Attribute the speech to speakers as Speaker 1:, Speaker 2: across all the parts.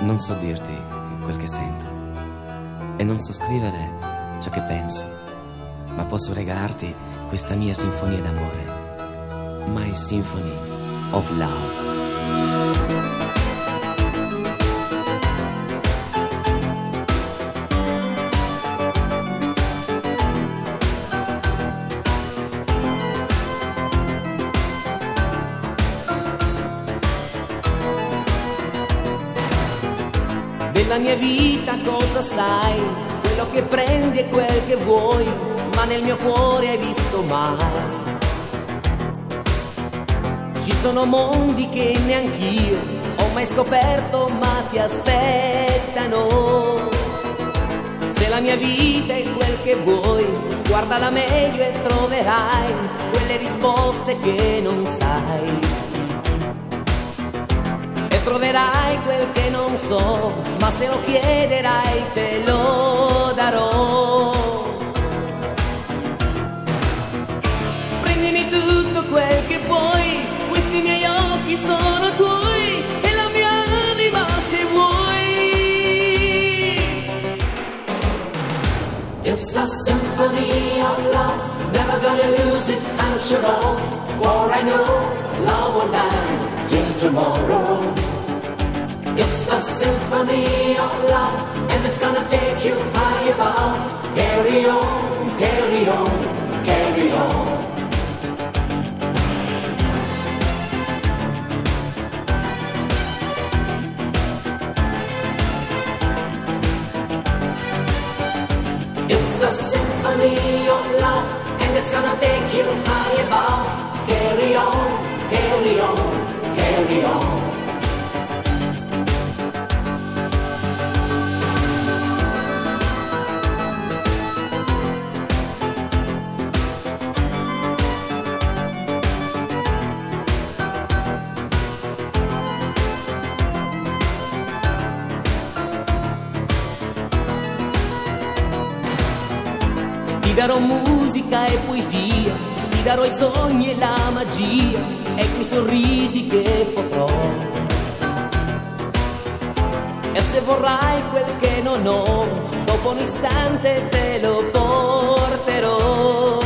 Speaker 1: Non so dirti quel che sento e non so scrivere ciò che penso, ma posso regalarti questa mia sinfonia d'amore. My Symphony of Love.
Speaker 2: Della mia vita cosa sai? Quello che prendi è quel che vuoi, ma nel mio cuore hai visto mai. Ci sono mondi che neanch'io ho mai scoperto, ma ti aspettano. Se la mia vita è quel che vuoi, guardala meglio e troverai quelle risposte che non sai. Troverai quel che non so, ma se lo chiederai te lo darò. Prendimi tutto quel che puoi, questi miei occhi sono tuoi e la mia anima se vuoi. It's the symphony of love, never gonna lose it, I'm sure of. For I know love will die till tomorrow. It's the symphony of love, and it's gonna take you high above. Carry on, carry on, carry on. It's the symphony of love, and it's gonna take you high above. Carry on, carry on, carry on. Ti darò musica e poesia, ti darò i sogni e la magia e quei sorrisi che potrò. E se vorrai quel che non ho, dopo un istante te lo porterò.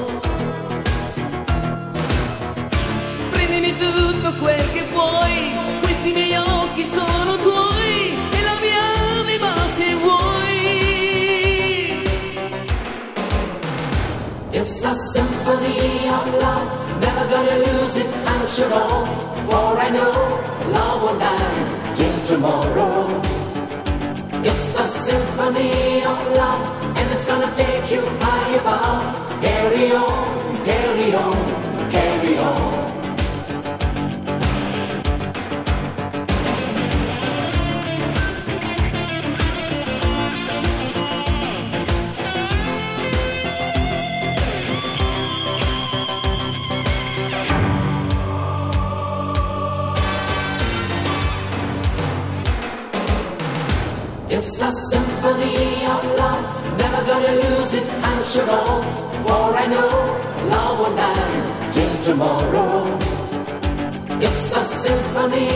Speaker 2: Prendimi tutto quel che puoi, questi miei occhi sono tuoi e la mia anima se vuoi. It's the symphony of love, never gonna lose it, I'm sure of. For I know love won't die till tomorrow. It's the symphony of love, and it's gonna take you high above. Carry on, carry on, carry on. It's the symphony of love, never gonna lose it, I'm sure of. For I know love won't die till tomorrow. It's the symphony